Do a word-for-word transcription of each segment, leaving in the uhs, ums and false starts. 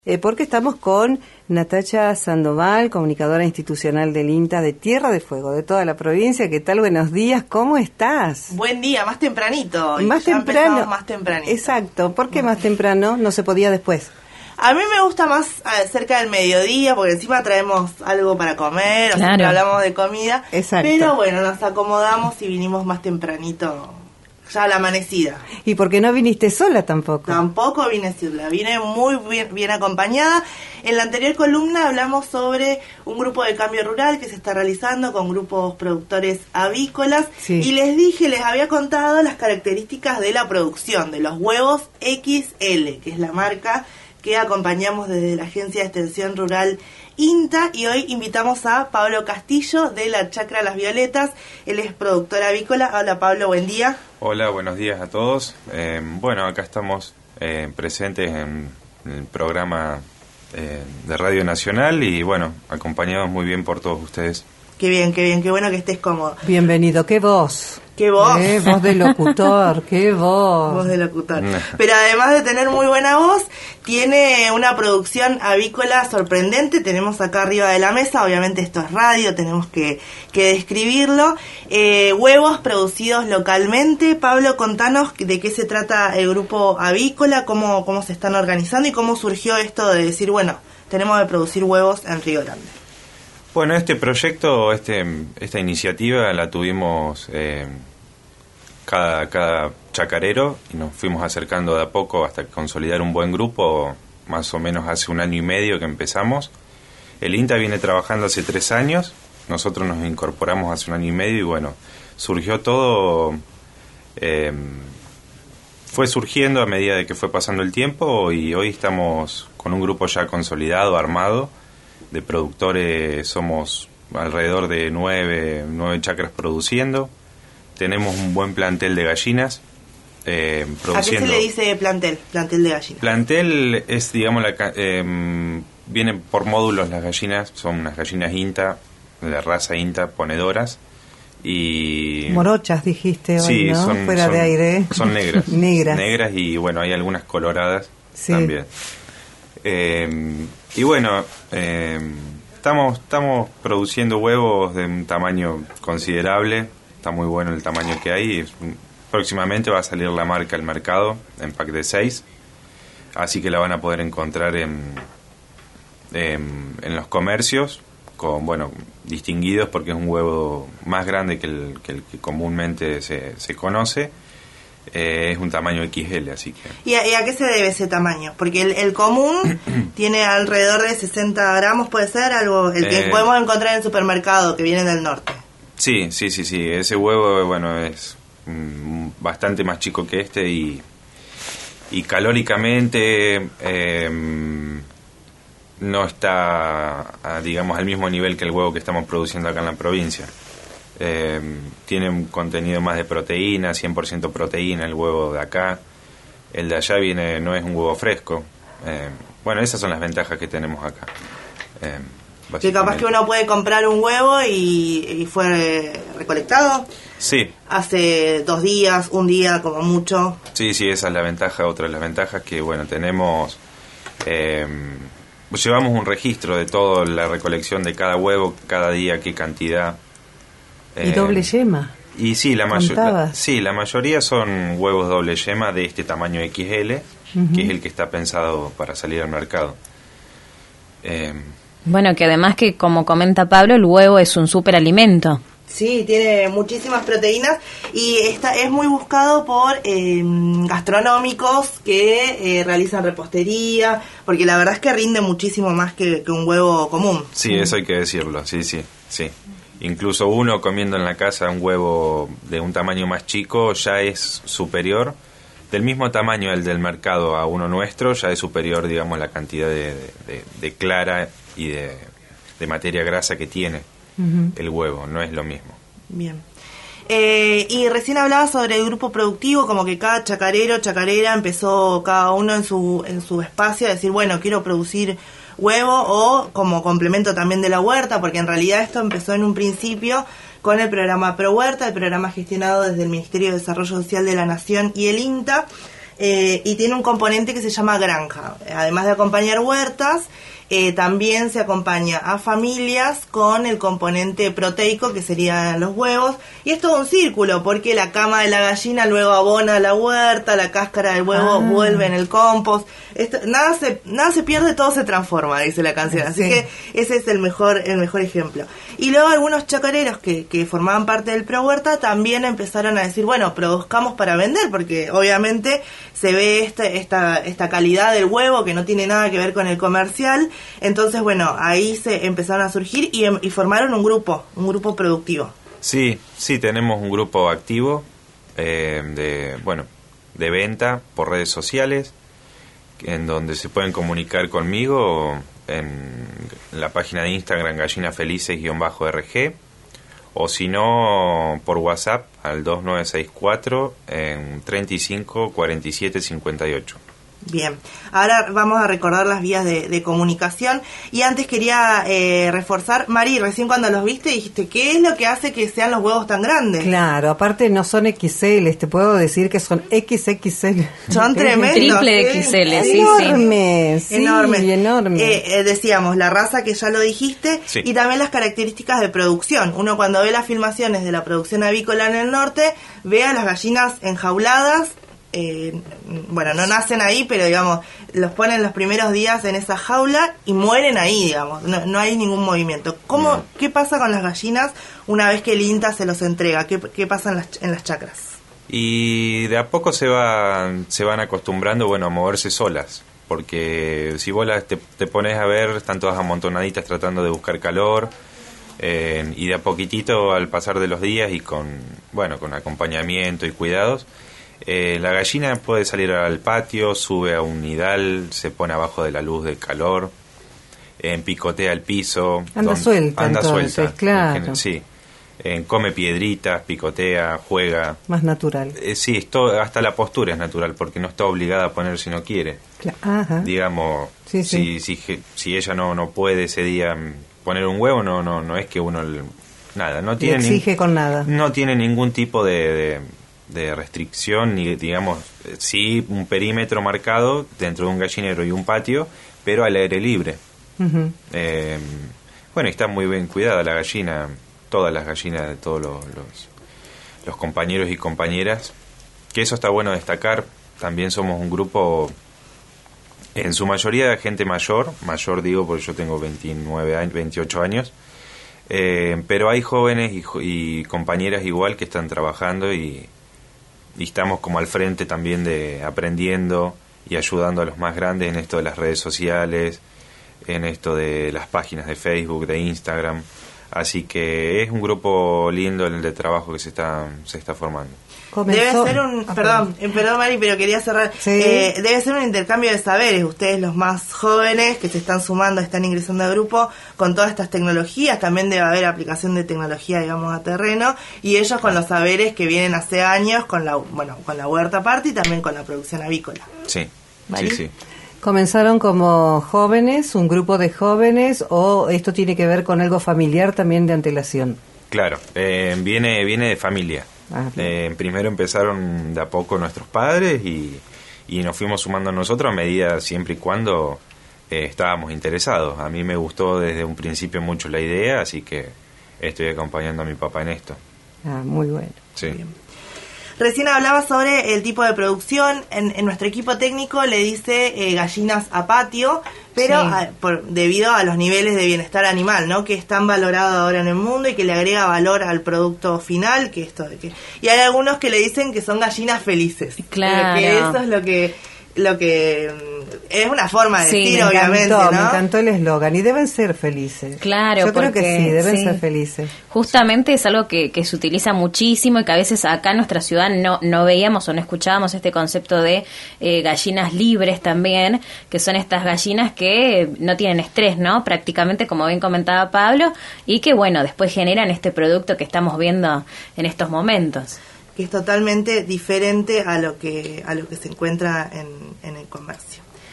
Eh, porque estamos con Natacha Sandoval, comunicadora institucional del INTA de Tierra de Fuego, de toda la provincia. ¿Qué tal? Buenos días, ¿cómo estás? Buen día, más tempranito. Más ya temprano. Más tempranito. Exacto, ¿por qué más temprano? No se podía después. A mí me gusta más eh, cerca del mediodía, porque encima traemos algo para comer, Claro. o siempre hablamos de comida. Exacto. Pero bueno, nos acomodamos y vinimos más tempranito, ya a la amanecida. ¿Y por qué no viniste sola tampoco? Tampoco vine sola, vine muy bien, bien acompañada. En la anterior columna hablamos sobre un grupo de cambio rural que se está realizando con grupos productores avícolas. Sí. Y les dije, les había contado las características de la producción de los huevos X L, que es la marca que acompañamos desde la Agencia de Extensión Rural INTA, y hoy invitamos a Pablo Castillo de la Chacra Las Violetas. Él es productor avícola. Hola Pablo, buen día. Hola, buenos días a todos. Eh, bueno, acá estamos eh, presentes en, en el programa eh, de Radio Nacional y bueno, acompañados muy bien por todos ustedes. Qué bien, qué bien, qué bueno que estés cómodo. Bienvenido, qué voz. Qué voz. Eh, voz de locutor, qué voz. Voz de locutor. Pero además de tener muy buena voz, tiene una producción avícola sorprendente. Tenemos acá arriba de la mesa, obviamente esto es radio, tenemos que, que describirlo. Eh, huevos producidos localmente. Pablo, contanos de qué se trata el grupo avícola, cómo, cómo se están organizando y cómo surgió esto de decir, bueno, tenemos que producir huevos en Río Grande. Bueno, este proyecto, este, esta iniciativa la tuvimos eh, cada, cada chacarero y nos fuimos acercando de a poco hasta consolidar un buen grupo, más o menos hace un año y medio que empezamos. El INTA viene trabajando hace tres años, nosotros nos incorporamos hace un año y medio y bueno, surgió todo, eh, fue surgiendo a medida de que fue pasando el tiempo y hoy estamos con un grupo ya consolidado, armado. De productores somos alrededor de nueve, nueve chacras produciendo. Tenemos un buen plantel de gallinas eh, produciendo. ¿A qué se le dice plantel? Plantel de gallinas. Plantel es, digamos, la, eh, vienen por módulos las gallinas. Son unas gallinas INTA, de la raza INTA, ponedoras. Y Morochas dijiste hoy, sí, ¿no? son, Fuera son, de aire. Son negras. Negras. Negras y bueno, hay algunas coloradas Sí. también. Eh, y bueno, eh, estamos estamos produciendo huevos de un tamaño considerable. Está muy bueno el tamaño que hay. Próximamente va a salir la marca al mercado en pack de seis, así que la van a poder encontrar en, en, en los comercios con, bueno, distinguidos porque es un huevo más grande que el que, el que comúnmente se, se conoce. Eh, es un tamaño X L, así que... ¿Y a, y a qué se debe ese tamaño? Porque el, el común tiene alrededor de sesenta gramos, ¿puede ser? Algo el que Eh, podemos encontrar en el supermercado, que viene del norte. Sí, sí, sí, sí. Ese huevo, bueno, es mm, bastante más chico que este y, y calóricamente eh, no está, a, digamos, al mismo nivel que el huevo que estamos produciendo acá en la provincia. Eh, tiene un contenido más de proteína, cien por ciento proteína el huevo de acá. El de allá viene, no es un huevo fresco. Eh, bueno, esas son las ventajas que tenemos acá. Eh, Que capaz que uno puede comprar un huevo y, y fue recolectado Sí. hace dos días, un día como mucho. Sí, sí, esa es la ventaja. Otra de las ventajas que, bueno, tenemos... Eh, llevamos un registro de toda la recolección de cada huevo, cada día, qué cantidad... Y eh, doble yema. Y sí la, mayo- la, Contabas. sí, la mayoría son huevos doble yema de este tamaño X L, uh-huh. que es el que está pensado para salir al mercado. Eh, Bueno, que además que, como comenta Pablo, el huevo es un superalimento. Sí, tiene muchísimas proteínas y está es muy buscado por eh, gastronómicos que eh, realizan repostería, porque la verdad es que rinde muchísimo más que, que un huevo común. Sí, eso hay que decirlo, sí, sí, sí. Incluso uno comiendo en la casa un huevo de un tamaño más chico ya es superior, del mismo tamaño el del mercado a uno nuestro, ya es superior, digamos, la cantidad de, de, de clara y de, de materia grasa que tiene uh-huh. el huevo, no es lo mismo. Bien. Eh, y recién hablaba sobre el grupo productivo, como que cada chacarero, chacarera empezó cada uno en su, en su espacio a decir, bueno, quiero producir huevo o como complemento también de la huerta, porque en realidad esto empezó en un principio con el programa Pro Huerta, el programa gestionado desde el Ministerio de Desarrollo Social de la Nación y el INTA, eh, y tiene un componente que se llama granja. Además de acompañar huertas, eh, también se acompaña a familias con el componente proteico, que serían los huevos, y es todo un círculo, porque la cama de la gallina luego abona la huerta, la cáscara del huevo ah. vuelve en el compost. Esto, nada se nada se pierde, todo se transforma, dice la canción. Así sí. que ese es el mejor el mejor ejemplo. Y luego algunos chacareros que, que formaban parte del Pro Huerta también empezaron a decir, bueno, produzcamos para vender, porque obviamente se ve esta, esta, esta calidad del huevo que no tiene nada que ver con el comercial. Entonces, bueno, ahí se empezaron a surgir y, y formaron un grupo, un grupo productivo. Sí, sí, tenemos un grupo activo eh, de, bueno, de venta por redes sociales, en donde se pueden comunicar conmigo en la página de Instagram Gallinas Felices-R G, o si no por WhatsApp al dos nueve seis cuatro en treinta y cinco cuarenta y siete cincuenta y ocho. Bien, ahora vamos a recordar las vías de, de comunicación. Y antes quería eh, reforzar, Mari, recién cuando los viste dijiste, ¿qué es lo que hace que sean los huevos tan grandes? Claro, aparte no son equis ele, te puedo decir que son equis equis ele. Son tremendos. Triple equis ele, sí, enormes, sí. Enormes. Sí, enormes. Eh, eh, decíamos, la raza que ya lo dijiste, sí. y también las características de producción. Uno cuando ve las filmaciones de la producción avícola en el norte, ve a las gallinas enjauladas. Eh, bueno, no nacen ahí, pero digamos, los ponen los primeros días en esa jaula y mueren ahí, digamos, no, no hay ningún movimiento. ¿Cómo, no. ¿Qué pasa con las gallinas una vez que el INTA se los entrega? ¿Qué, qué pasa en las, en las chacras? Y de a poco se van, se van acostumbrando, bueno, a moverse solas, porque si vos las te, te pones a ver, están todas amontonaditas tratando de buscar calor, eh, y de a poquitito al pasar de los días y con, bueno, con acompañamiento y cuidados, Eh, la gallina puede salir al patio, sube a un nidal, se pone abajo de la luz del calor, eh, picotea el piso. Anda don, suelta, anda entonces, suelta, claro. Sí, eh, come piedritas, picotea, juega. Más natural. Eh, sí, esto, hasta la postura es natural, porque no está obligada a poner si no quiere. Cla- Ajá. Digamos, sí, si, sí. si si ella no no puede ese día poner un huevo, no no no es que uno nada, no tiene Le exige ni, con nada. No tiene ningún tipo de, de de restricción, ni digamos, sí un perímetro marcado dentro de un gallinero y un patio, pero al aire libre. Uh-huh. Eh, bueno, y está muy bien cuidada la gallina, todas las gallinas de todos los, los, los compañeros y compañeras, que eso está bueno destacar. También somos un grupo, en su mayoría de gente mayor, mayor digo porque yo tengo veintinueve años, veintiocho años, eh, pero hay jóvenes y, y compañeras igual que están trabajando y y estamos como al frente también de aprendiendo y ayudando a los más grandes en esto de las redes sociales, en esto de las páginas de Facebook, de Instagram, así que es un grupo lindo el de trabajo que se está se está formando. Comenzó. Debe ser un, ah, perdón, eh, perdón Mari, pero quería cerrar. Sí. Eh, debe ser un intercambio de saberes. Ustedes, los más jóvenes que se están sumando, están ingresando al grupo con todas estas tecnologías. También debe haber aplicación de tecnología, digamos, a terreno. Y ellos con los saberes que vienen hace años, con la, bueno, con la huerta aparte y también con la producción avícola. Sí, ¿Mari? sí, sí. ¿Comenzaron como jóvenes, un grupo de jóvenes, o esto tiene que ver con algo familiar también de antelación? Claro, eh, viene viene de familia. Ah, eh, primero empezaron de a poco nuestros padres y, y nos fuimos sumando nosotros a medida, siempre y cuando eh, estábamos interesados. A mí me gustó desde un principio mucho la idea, así que estoy acompañando a mi papá en esto. Ah, muy bueno. Sí. Bien. Recién hablaba sobre el tipo de producción. En, en nuestro equipo técnico le dice eh, gallinas a patio, pero sí. a, por, debido a los niveles de bienestar animal, ¿no? Que están valorados ahora en el mundo y que le agrega valor al producto final, que esto de que y hay algunos que le dicen que son gallinas felices. Claro. Que eso es lo que lo que es una forma de sí, decir, me obviamente, encantó, ¿no? me encantó el eslogan y deben ser felices. Claro, yo creo porque, que sí, deben sí. ser felices. Justamente es algo que, que se utiliza muchísimo y que a veces acá en nuestra ciudad no, no veíamos o no escuchábamos este concepto de eh, gallinas libres también, que son estas gallinas que no tienen estrés, ¿no? Prácticamente, como bien comentaba Pablo, y que, bueno, después generan este producto que estamos viendo en estos momentos. Que es totalmente diferente a lo que a lo que se encuentra en, en el comercio.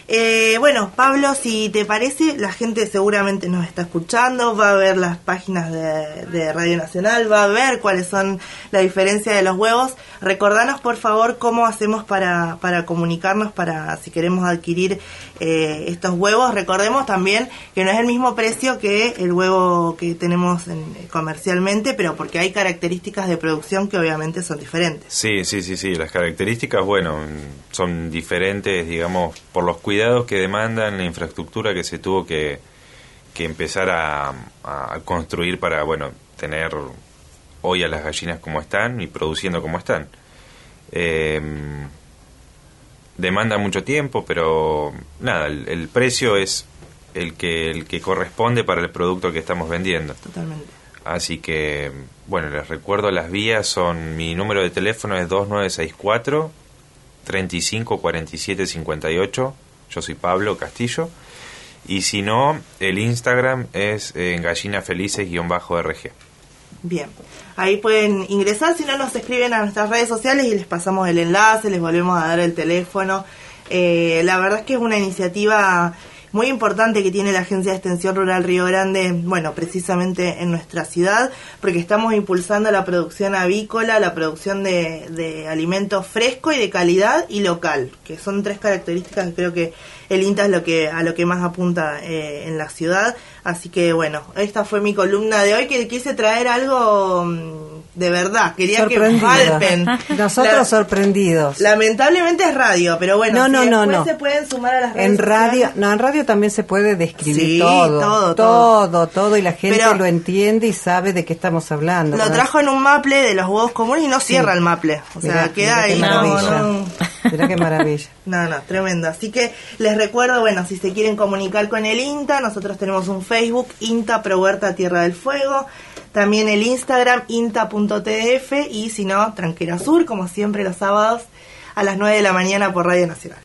Eh, bueno, Pablo, si te parece, la gente seguramente nos está escuchando, va a ver las páginas de, de Radio Nacional, va a ver cuáles son la diferencia de los huevos. Recordanos, por favor, cómo hacemos para, para comunicarnos, para si queremos adquirir eh, estos huevos. Recordemos también que no es el mismo precio que el huevo que tenemos en, comercialmente, pero porque hay características de producción que obviamente son diferentes. Sí, sí, sí, sí. Las características, bueno, son diferentes, digamos, por los cuidados que demandan, la infraestructura que se tuvo que, que empezar a, a construir para, bueno, tener hoy a las gallinas como están y produciendo como están. Eh, demanda mucho tiempo, pero nada, el, el precio es el que el que corresponde para el producto que estamos vendiendo. Totalmente. Así que, bueno, les recuerdo las vías, son, mi número de teléfono es dos nueve seis cuatro, treinta y cinco cuarenta y siete cincuenta y ocho. Yo soy Pablo Castillo. Y si no, el Instagram es eh, gallinafelices-R G. Bien, ahí pueden ingresar, si no nos escriben a nuestras redes sociales y les pasamos el enlace, les volvemos a dar el teléfono. Eh, la verdad es que es una iniciativa muy importante que tiene la Agencia de Extensión Rural Río Grande, bueno, precisamente en nuestra ciudad, porque estamos impulsando la producción avícola, la producción de, de alimentos frescos y de calidad y local, que son tres características que creo que el INTA es lo que a lo que más apunta eh, en la ciudad. Así que bueno, esta fue mi columna de hoy, que quise traer algo de verdad, quería que palpen. Nosotros la, sorprendidos. Lamentablemente es radio, pero bueno, no, si no, después no, no. se pueden sumar a las redes en radio, sociales. no, en radio también se puede describir sí, todo, todo, todo, todo, todo, y la gente pero lo entiende y sabe de qué estamos hablando. Lo ¿verdad? Trajo en un maple de los huevos comunes y no cierra sí. el maple, o sea, mirá, queda mirá ahí. Qué maravilla. No, no. Mirá qué maravilla. No, no, tremendo. Así que les recuerdo, bueno, si se quieren comunicar con el INTA, nosotros tenemos un Facebook, INTA Pro Huerta Tierra del Fuego, también el Instagram, inta punto t f, y si no, Tranquera Sur, como siempre los sábados a las nueve de la mañana por Radio Nacional.